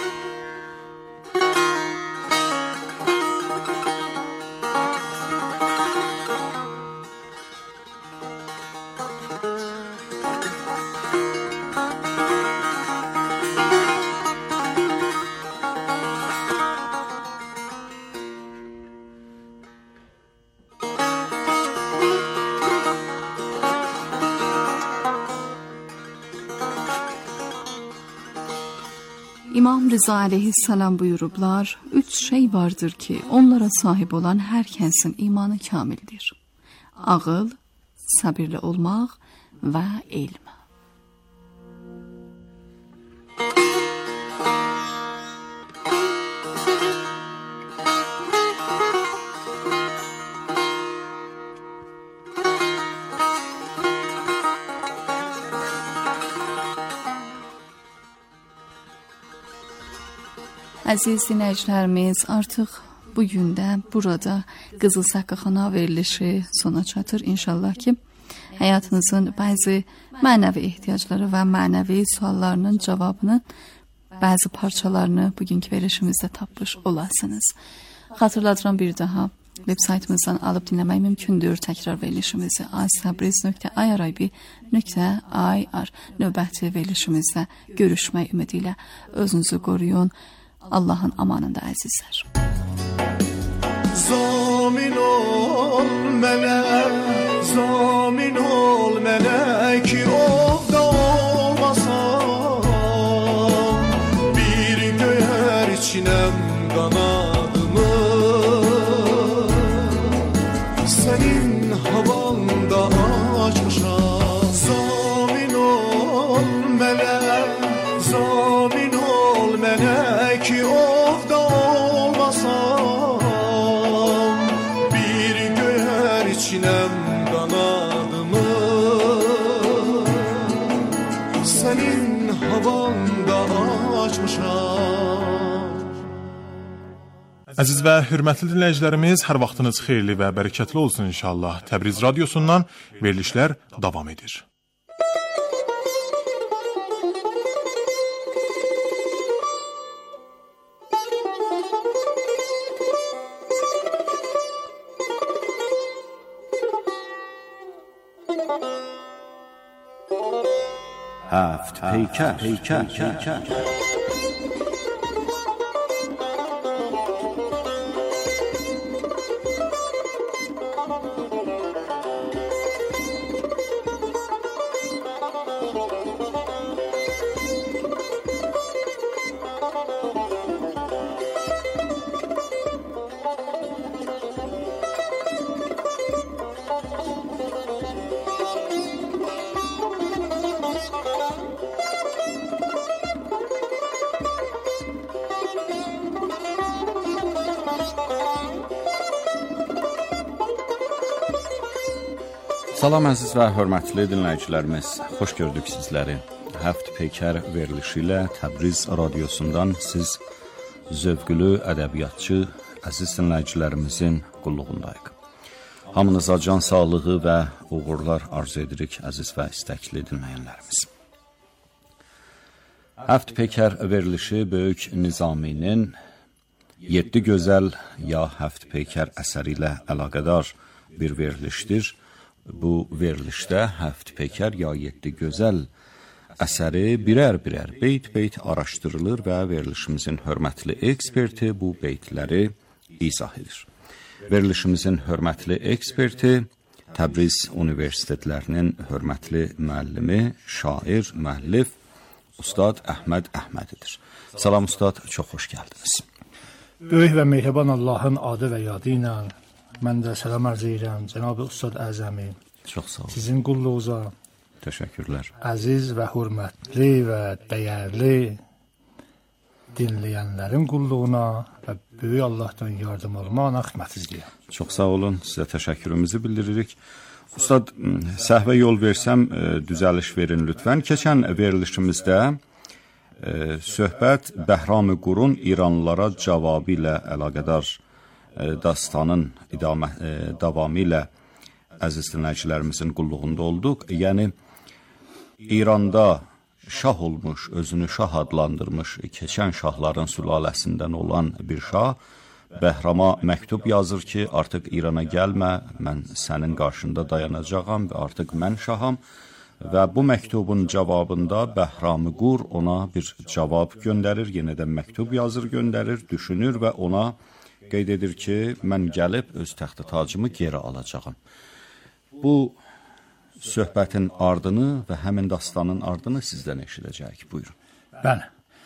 İmam Rıza aleyhisselam buyurublar, üç şey vardır ki onlara sahip olan hər kəsin imanı kamildir. Ağıl, sabirli olmaq və elm. Əziz dinləyicilərimiz, artıq bu gündə burada Qızıl Saqqaxana verilişi sona çatır. İnşallah ki, həyatınızın bəzi mənəvi ehtiyacları və mənəvi suallarının cavabını, bəzi parçalarını bugünkü verilişimizdə tapmış olasınız. Xatırladıram bir daha, web saytımızdan alıb dinləmək mümkündür. Təkrar verilişimizi aztabriz nöqtə i r i b nöqtə i r növbəti verilişimizdə görüşmək ümidi ilə özünüzü qoruyun. Allahın amanında əzizlər. Zamin ol mənə, zamin ol mənə ki ovda olmasam, bir göyər içinəm qanadımı, sənin havanda açmışam. Zamin ol mənə, zamin ol mənə ki ovda olmasam, bir göyər içinəm qanadımı, sənin havanda açmışam. Əziz və hörmətli dinləyicilərimiz, hər vaxtınız xeyirli və bərəkətli olsun inşallah. Təbriz Radyosundan verilişlər davam edir. هفت پیکر پیکر پیکر Salam əziz və hörmətli dinləyicilərimiz, xoş gördük sizləri. Həft Peykər verilişi ilə Təbriz Radyosundan siz zövqlü ədəbiyyatçı əziz dinləyicilərimizin qulluğundayıq. Hamınıza can sağlığı və uğurlar arzu edirik əziz və istəkli dinləyənlərimiz. Həft Peykər verilişi Böyük Nizaminin yeddi gözəl ya Həft Peykər əsəri ilə əlaqədar bir verilişdir. Bu verilişdə Həft Peykər ya yeddi gözəl əsəri birər-birər beyt-beyt araşdırılır və verilişimizin hörmətli eksperti bu beytləri izah edir. Verilişimizin hörmətli eksperti Təbriz Universitetlərinin hörmətli müəllimi, şair, müəllif Ustad Əhməd Əhmədidir. Salam Ustad, çox xoş gəldiniz. Böyük və mehriban Allahın adı və yadı ilə mən də salam arz edirəm Cənab-ı Ustad Əzəmi. Çox sağ olun. Sizin qulluğunuza. Təşəkkürlər. Əziz və hörmətli və dəyərli dinləyənlərin qulluğuna və böyük Allahdan yardım almağına xidmət edirəm. Çox sağ olun. Sizə təşəkkürümüzü bildiririk. Ustad, səhvə yol versəm düzəliş verin lütfən. Keçən verilişimizdə e, söhbət Bəhram-ı Qurun İranlılara cavabı ilə əlaqədar e, dastanın idamə, e, davamı ilə əziz dinləyicilərimizin qulluğunda olduq. Yəni, İranda şah olmuş, özünü şah adlandırmış, keçən şahların sülaləsindən olan bir şah, Bəhrama məktub yazır ki, artıq İrana gəlmə, mən sənin qarşında dayanacağam və artıq mən şaham. Və bu məktubun cavabında Bəhram-ı Qur ona bir cavab göndərir, yenə də məktub yazır, göndərir, düşünür və ona qeyd edir ki, mən gəlib öz təxti tacımı geri alacağam. Bu söhbətin ardını və həmin dastanın ardını sizdən eşidəcəyik. Buyurun. Bəli.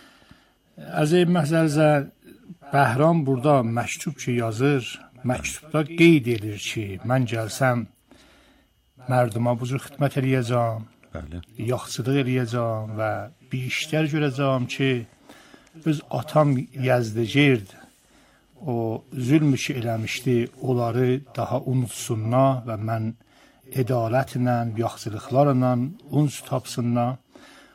Əziz məzəlzə, Bəhram burada məktub ki yazır, məktubda qeyd edir ki, mən gəlsəm, mərduma bu cür xidmət eləyəcəm, yaxçılıq eləyəcəm və bir işlər görəcəm ki, öz atam Yəzdicird o zülmü ki eləmişdi, onları daha unutsunlar və mən ədalətlə, yaxçılıqlarla uns tapsınlar.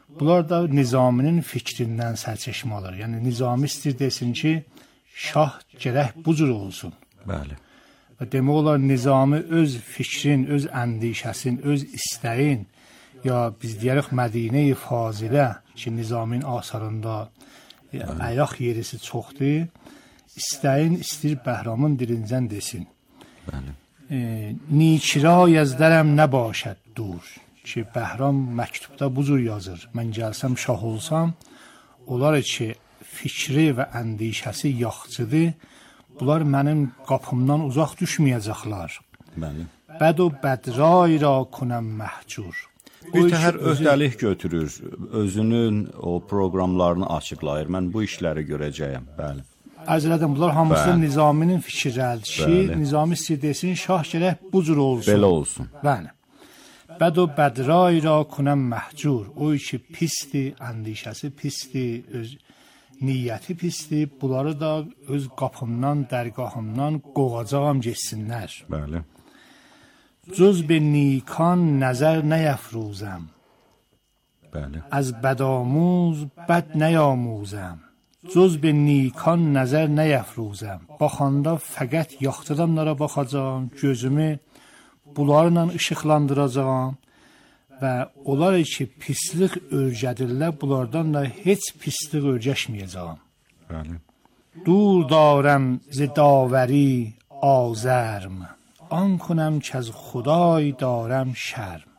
Bunlar da Nizaminin fikrindən sərçəşmə alır. Yəni Nizami istir desin ki, şah gərək bu cür olsun. Bəli. Və demək olar Nizami öz fikrin, öz əndişəsin, öz istəyin, ya biz deyərik Mədinə-i Fazilə ki, Nizamin asarında ayaq yerisi çoxdur, istəyin istir Bəhramın dilincən desin. Bəli. E, Nikira yazdarəm nə başəd dur. Ki, Bəhram məktubda bu cür yazır. Mən gəlsəm şah olsam, onlar ki, fikri və əndişəsi yaxçıdır, bunlar mənim qapımdan uzaq düşməyəcəklər. Bəli. Bəd o bədray ra kunəm məhcur. Bir təhər öhdəlik götürür, özünün o proqramlarını açıqlayır. Mən bu işləri görəcəyəm. Bəli. Ərz elədim, bunlar hamısı Bəli. Nizaminin fikirləridir ki, Bəli. Nizami istəyir desin, şah gərək bu cür olsun. Belə olsun. Bəli. Bəd o bədray ra kunəm məhcur. O ki, pisdir, əndişəsi pisdir, öz niyyəti pisdir. Bunları da öz qapımdan, dərgahımdan qovacağam geçsinlər. Bəli. Cüz be nikan nəzər nəyəfruzəm. Bəli. Az bədamuz bəd nəyamuzəm. Cüz be nikan nəzər nəyəfruzəm. Baxanda fəqət yaxtıramlara baxacağam, gözümü bunlarla işıqlandıracağam və onlar ki, pislik örgədirlər, bunlardan da heç pislik örgəşməyəcəyəm. Bəli. Dur darəm zidavəri azərm, an kunəm ki, az xuday darəm şərm.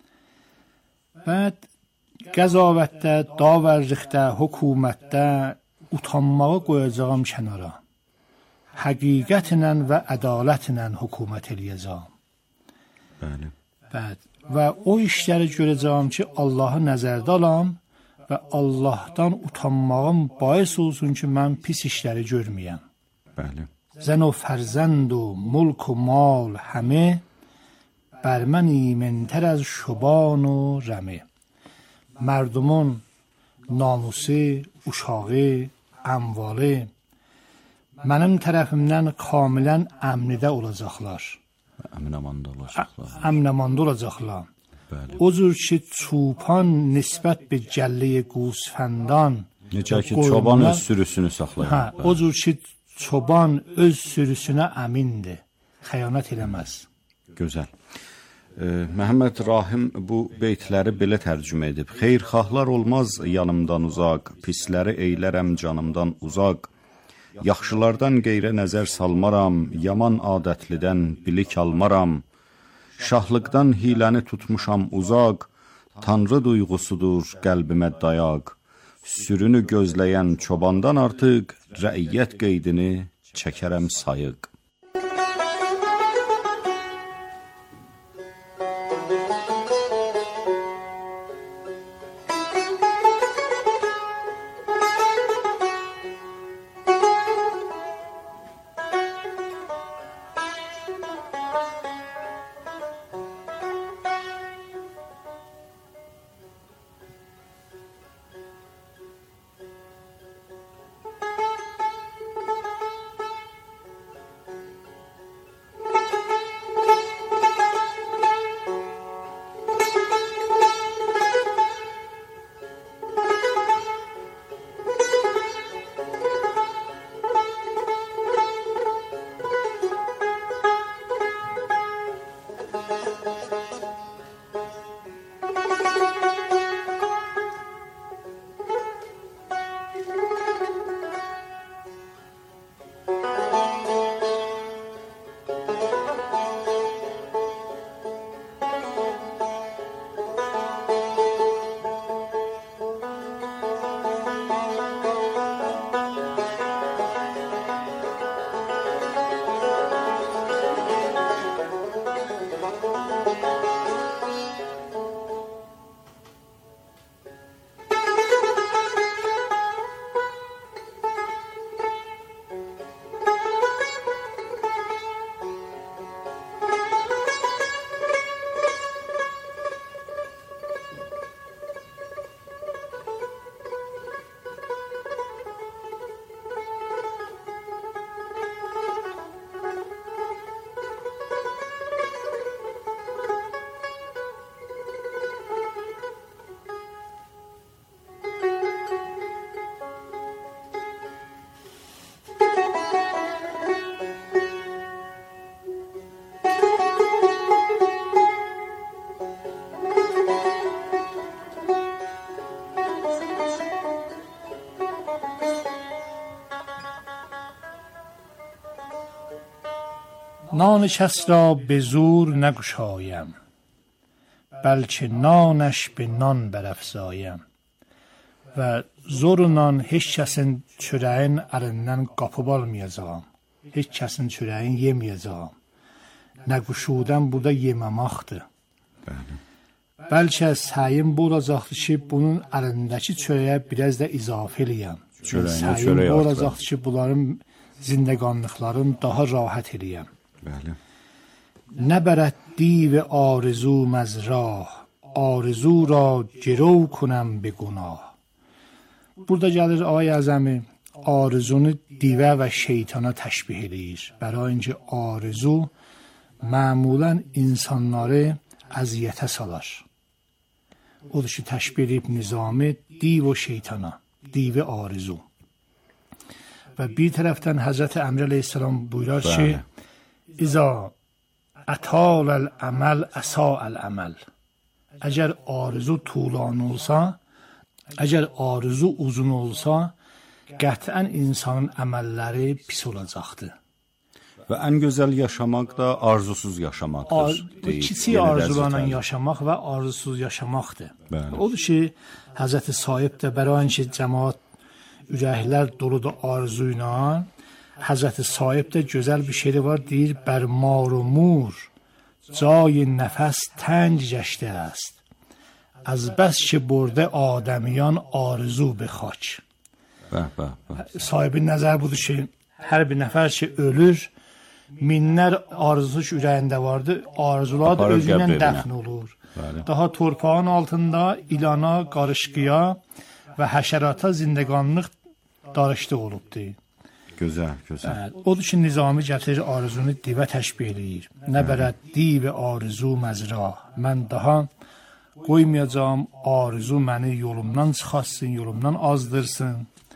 Bəd qəzavətdə, davərlikdə, hökumətdə utanmağı qoyacağım kənara. Həqiqətlə və ədalətlə hökumət eləyəcəm. Bəli. Bəd. Və o işləri görəcəyəm ki, Allahı nəzərdə alam və Allahdan utanmağım bais olsun ki, mən pis işləri görməyəm. Bəli. Zən o fərzənd o mulk o mal həmi bər mən imentər az şuban o rəmi. Mərdumun namusi, uşağı, əmvalı mənim tərəfimdən kamilən əmnidə olacaqlar. Əmin-amanda olacaqlar. Əmin-amanda olacaqlar. Bəli. O cür ki, çupan nisbət bir gəlliyə qusfəndan. Necə ki, çoban öz sürüsünü saxlayır. Hə, o cür ki, çoban öz sürüsünə əmindir. Xəyanət eləməz. Gözəl. E, Məhəmməd Rahim bu beytləri belə tərcümə edib. Xeyirxahlar olmaz yanımdan uzaq, pisləri eylərəm canımdan uzaq. Yaxşılardan qeyrə nəzər salmaram, yaman adətlidən bilik almaram. Şahlıqdan hiləni tutmuşam uzaq, Tanrı duyğusudur qəlbimə dayaq. Sürünü gözləyən çobandan artıq, rəiyyət qeydini çəkərəm sayıq. نان کس را به زور نگشایم، بلکه نانش به نان برافزایم. Və zorla heç kəsin çörəyin əlindən qapıb almayacağam. Heç kəsin çörəyin yeməyəcağam. Nə quşudan burada yememaqdır. Bəli. Bəlkə səyim bu olacaqdır ki, bunun əlindəki çörəyə biraz da izafə eləyəm. Çörəyinə Səyim çörək bu artır. olacaqdır ki, bunların zindəqanlıqlarını daha rahat eləyəm. Bəli. نبرد دیو آرزوم از راه، آرزو را گرو کنم به گناه. Burada gəlir ay əzəmi arzunu divə və şeytana təşbih edir. Bərayinci arzu məmulən insanları əziyyətə salar. Odur ki, təşbih edib nizami div və şeytana, divi arzu. Və bir tərəfdən Həzrəti Əmr əleyhissalam buyurar ki, İza ətal əl-əməl əsa əl-əməl. Əgər arzu tulan olsa, əgər arzu uzun olsa, qətlən insanın əməlləri pis olacaqdır. Və ən gözəl yaşamaq da arzusuz yaşamaqdır. Ar kiçik arzularla yaşamaq və arzusuz yaşamaqdır. Bəli. Odur ki, Həzrəti Sahib də bərayın ki, cəmaat ürəklər doludur arzu ilə, Həzrəti Sahib də gözəl bir şeyi var, deyir, bər mar و مور جای نفس تنگ گشته است، از بس که برده آدمیان آرزو به خاک. Bəh, bəh, bəh. Sahibin nəzər budur ki, hər bir nəfər ki ölür, minlər arzusu ki, ürəyində vardır, arzular da Aparır özü ilə qəbrinə. dəfn olur. Bəli. Daha torpağın altında ilana, qarışqıya və həşərata zindəqanlıq darışdıq olubdur. Gözəl, gözəl. Bəli. Odur ki, nizami gətirir arzunu divə təşbih eləyir. Nə bərəd div arzu məzra. Mən daha qoymayacağım arzu məni yolumdan çıxartsın, yolumdan azdırsın.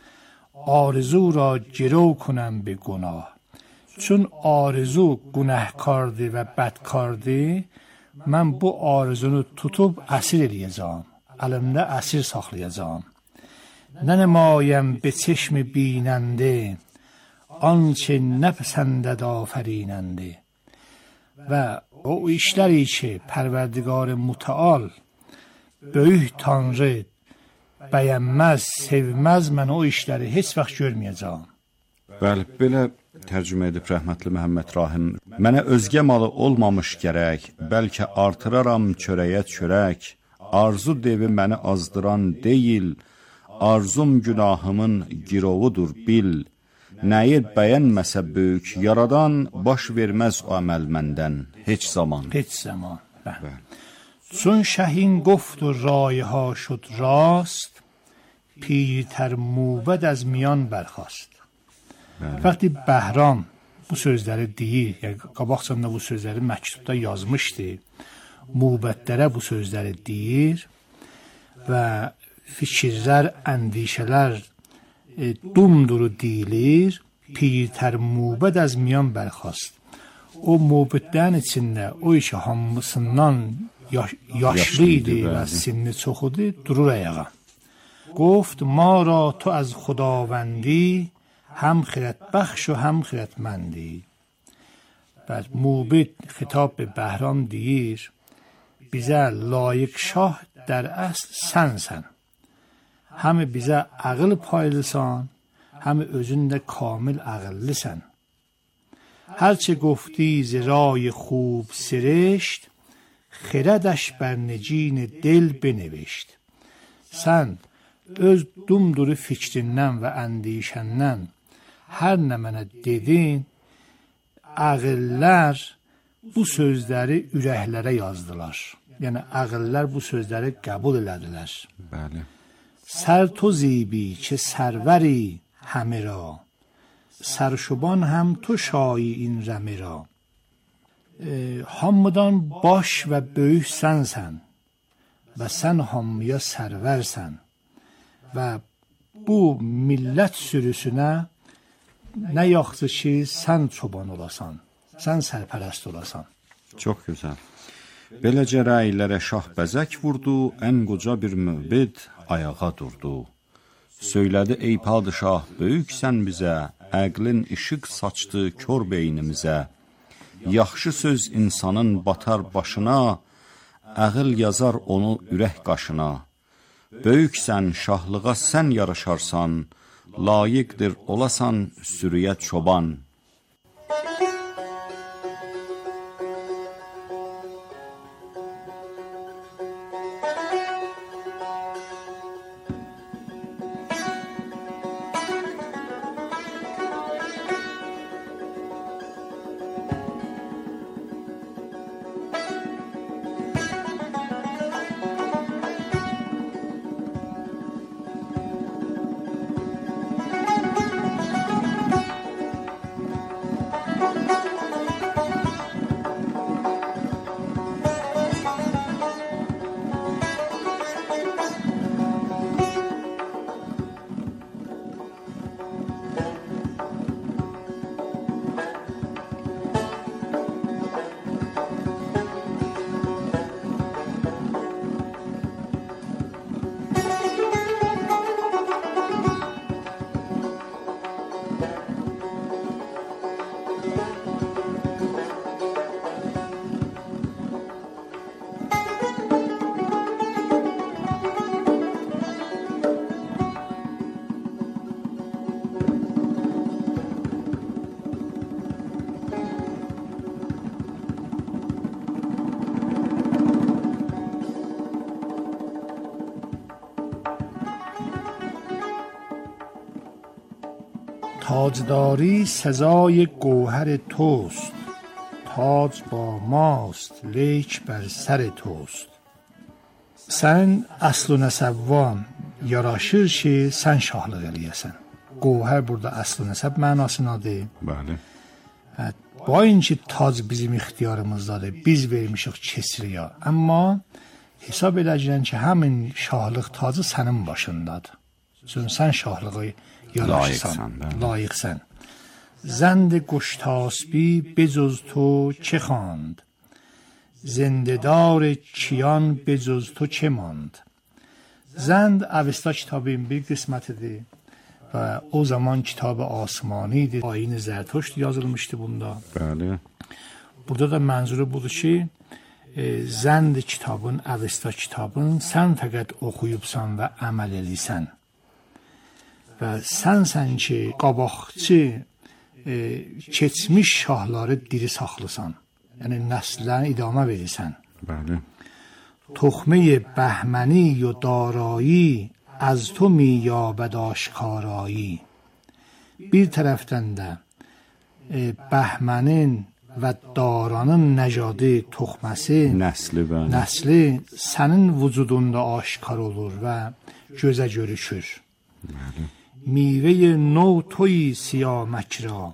Arzu را گرو کنم به گناه. چون آرزو günahkardır və bədkardır, mən bu arzunu tutub əsir eləyəcəm. Əlimdə əsir saxlayacağam. Nənəmayəm be çeşm binəndə, آنچه نپسندد آفریننده. Və o işləri ki, Pərverdigar-ı Mütəal, böyük Tanrı bəyənməz, sevməz, mən o işləri heç vaxt görməyəcəm. Bəli, belə tərcümə edib rəhmətli Məhəmməd Rahim. Mənə özgə malı olmamış gərək, bəlkə artıraram çörəyə çörək. Arzu devi məni azdıran deyil, arzum günahımın girovudur bil. Nəyi bəyənməsə böyük yaradan, baş verməz o əməl məndən heç zaman. Heç zaman. Bəli. چون شهین گفت و رایه ها شد راست، پیرتر موبد از میان برخاست. وقتی بهرام bu sözləri deyir, yəni qabaqcanda bu sözləri məktubda yazmışdı, mubədlərə bu sözləri deyir və fikirlər, əndişələr e, dumduru deyilir, pirtər mubəd az miyan bərxast. O mubədlərin içində o işi hamısından yaş, yaşlı idi və sinni çox idi, durur ayağa. گفت ما را تو از خداوندی هم خیرت بخش و هم خیرتمندی. بعد موبد خطاب به بهرام دیر bize layık şah در اصل sensən. Həm bizə ağıl paylısan, həm özün də kamil ağıllısan. هرچه گفتی ز رای خوب سرشت، خردش بر نگین دل بنوشت. Sən öz dumduru fikrindən və əndişəndən hər nə mənə dedin, ağıllar bu sözləri ürəklərə yazdılar. Yəni ağıllar bu sözləri qəbul elədilər. Bəli. سر تو زیبی که سروری همه را، سرشبان هم تو şayi این رمه را. Hamıdan baş və böyük sənsən və sən hamıya sərvərsən və bu millət sürüsünə nə yaxşı ki, sən çoban olasan, sən sərpərəst olasan. Çox gözəl. Beləcə rəylərə şah bəzək vurdu, ən qoca bir mübid ayağa durdu. Söylədi, ey padişah, böyüksən bizə, əqlin işıq saçdı kör beynimizə. Yaxşı söz insanın batar başına, ağıl yazar onu ürək qaşına. Böyüksən, şahlığa sən yaraşarsan, layiqdir olasan sürüyə çoban. تاجداری سزای گوهر توست، تاج با ماست لیک بر سر توست. Sən əsl-i nəsəbvan yaraşır ki, sən şahlıq eləyəsən. Gövhər burada əsl-i nəsəb mənasındadır. Bəli. Bayın ki, tac bizim ixtiyarımızdadır, biz vermişik kesriyə. Amma hesab edəcəkən ki, həmin şahlıq tacı sənin başındadır. Çünki sən şahlığı yaraşırsan, layiqsən. Zənd quştasbi becuz تو چه خواند؟ زنده‌دار کیان بجز تو چه ماند؟ زند اوستا kitabın bir qismətidir və o zaman kitab asmani idi. Ayin Zərtüşt yazılmışdı bunda. Bəli. Burada da mənzuru budur ki, e, zənd kitabın, Avesta kitabın sən fəqət oxuyubsan və əməl edirsən. Və sənsən ki, qabaqçı e, keçmiş şahları diri saxlısan. Yəni nəslərini idamə verirsən. Bəli. تخمه بهمنی و دارایی از تو مییابد آشکارایی. Bir tərəfdən də e, bəhmənin və daranın nəcadı, toxməsi, nəsli, bəli. nəsli sənin vücudunda aşkar olur və gözə görüşür. Bəli. میوه نو توی سیامک را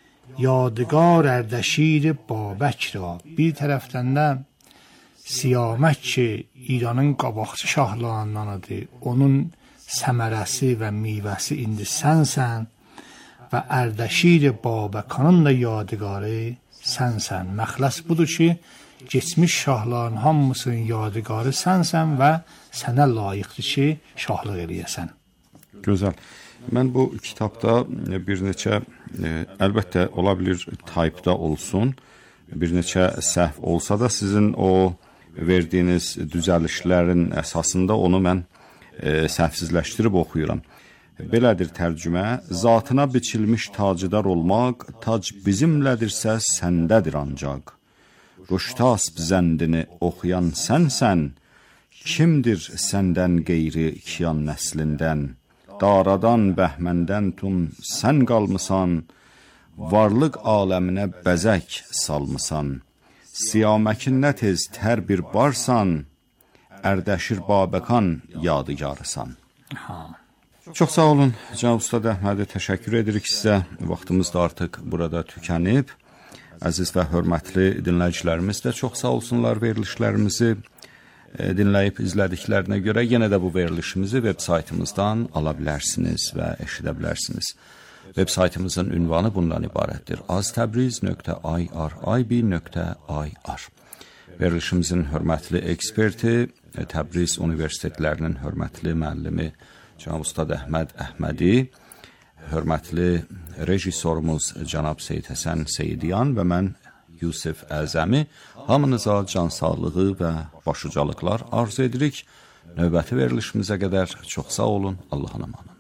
یادگار اردشیر بابک را. Bir tərəfdən də Siyamək ki, İranın qabaqçı şahlarındanıdır. Onun səmərəsi və meyvəsi indi sənsən və Ərdəşir Babəkanın da yadigarı sənsən. Məxləs budur ki, geçmiş şahların hamısının yadigarı sənsən və sənə layiqdir ki, şahlıq eləyəsən. Gözəl. Mən bu kitabda bir neçə, e, əlbəttə ola bilir taypda olsun, bir neçə səhv olsa da sizin o verdiyiniz düzəlişlərin əsasında onu mən e, səhvsizləşdirib oxuyuram. Belədir tərcümə: zatına biçilmiş tacıdar olmaq, tac bizimlədirsə səndədir ancaq. Quştasb zəndini oxuyan sənsən, kimdir səndən qeyri kiyan nəslindən? Daradan, bəhməndən tun sən qalmısan, varlıq aləminə bəzək salmısan. Siyaməkin nə tez tər bir barsan, Ərdəşir Babəkan yadigarısan. Ha. Çox sağ olun Cənab Ustad Əhmədi, təşəkkür edirik sizə. Vaxtımız da artıq burada tükənib. Əziz və hörmətli dinləyicilərimiz də çox sağ olsunlar verilişlərimizi dinləyib izlədiklərinə görə. Yenə də bu verilişimizi veb saytımızdan ala bilərsiniz və eşidə bilərsiniz. Web saytımızın ünvanı bundan ibarətdir: aztabriz nöqtə i r i b nöqtə i r. Verilişimizin hörmətli eksperti, Təbriz Universitetlərinin hörmətli müəllimi Cənab Ustad Əhməd Əhmədi, hörmətli rejissorumuz Cənab Seyid Həsən Seyidyan və mən Yusif Əzəmi hamınıza can sağlığı və başucalıqlar arzu edirik. Növbəti verilişimizə qədər çox sağ olun, Allahın amanında.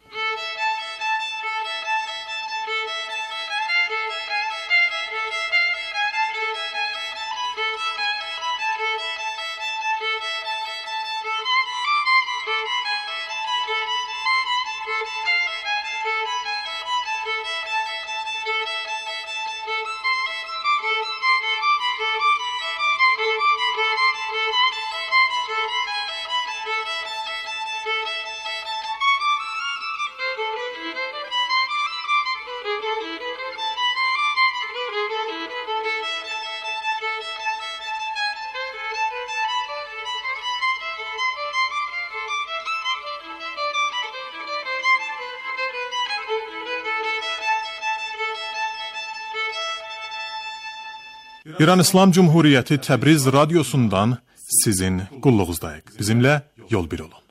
İran İslam Cumhuriyeti Təbriz radyosundan sizin qulluğuzdayıq. Bizimlə yol bir olun.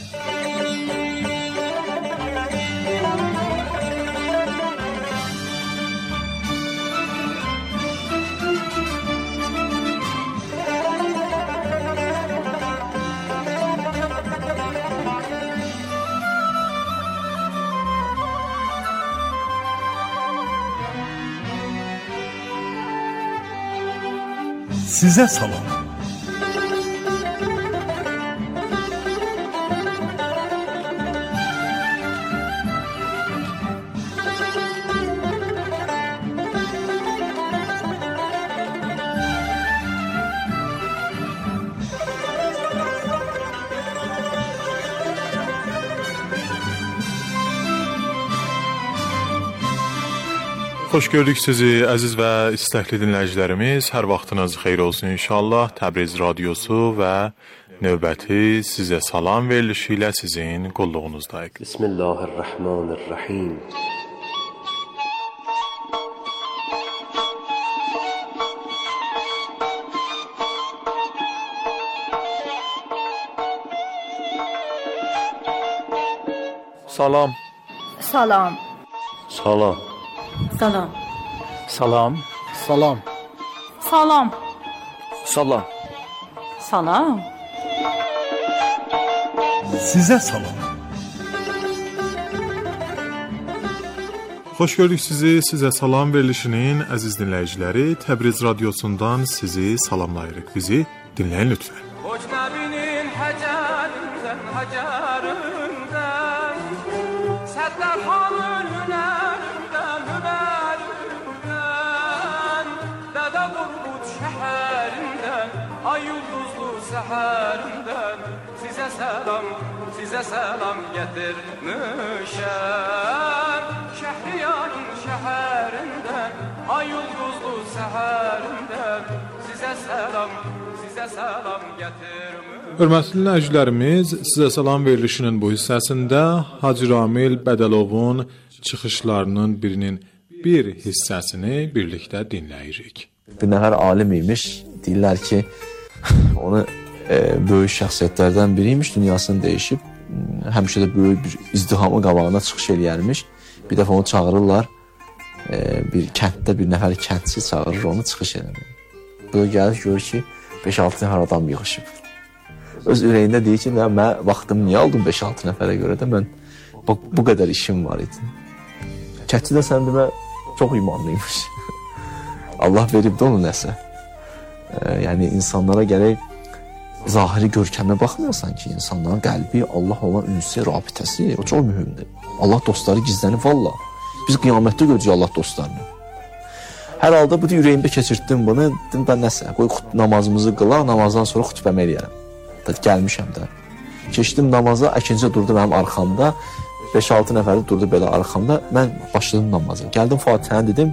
Sizə salam. Xoş gördük sizi əziz və istəkli dinləyicilərimiz. Hər vaxtınız xeyir olsun inşallah. Təbriz radiosu və növbəti sizə salam verilişi ilə sizin qulluğunuzdayıq. Bismillahirrahmanirrahim. Salam. Salam. Salam. Salam. Salam. Salam. Salam. Salam. Salam. Sizə salam. Xoş gördük sizi. Sizə salam verilişinin əziz dinləyiciləri Təbriz radiosundan sizi salamlayırıq. Bizi dinləyin lütfən. Hocnabinin həcərindən, həcərindən Səddərxanın hünərindən, hünərindən Dədə Qorqud şəhərindən, ay ulduzlu səhərindən Sizə səlam, sizə səlam gətirmişəm Şəhriyarın şəhərindən, ay ulduzlu səhərindən Sizə səlam, sizə səlam gətirmişəm. Hörmətli dinləyicilərimiz, sizə salam verilişinin bu hissəsində Hacı Ramil Bədəlovun çıxışlarının birinin bir hissəsini birlikdə dinləyirik. Bir nəfər alim imiş, deyirlər ki, onu e, böyük şəxsiyyətlərdən biriymiş, dünyasını dəyişib, həmişə də böyük bir izdihamı qabağına çıxış eləyərmiş. Bir dəfə onu çağırırlar, e, bir kənddə bir nəfər kəndçi çağırır, onu çıxış eləmək. Böyle gəlir, görür ki, beş altı nəfər adam yığışıb. Öz ürəyində deyir ki, mən vaxtımı niyə aldım beş altı nəfərə görə də, mən bu, bu qədər işim var idi. Kətçi də sən demə, çox imanlıymış. Allah verib də onu nəsə. E, yəni, insanlara gərək zahiri görkəmə baxmıyorsan ki, insanların qəlbi Allah olan ünsi, rabitəsi, o çox mühümdür. Allah dostları gizlənib, valla. Biz qiyamətdə görəcəyik Allah dostlarını. Hər halda bu da ürəyimdə keçirtdim bunu, dedim ben nəsə, qoy namazımızı qılaq, namazdan sonra xutbəmə eləyərəm. Gəlmişəm də. Keçdim namaza, əkincə durdu mənim arxamda, beş altı nəfəri durdu belə arxamda, mən başladım namaza. Gəldim Fatihəni dedim,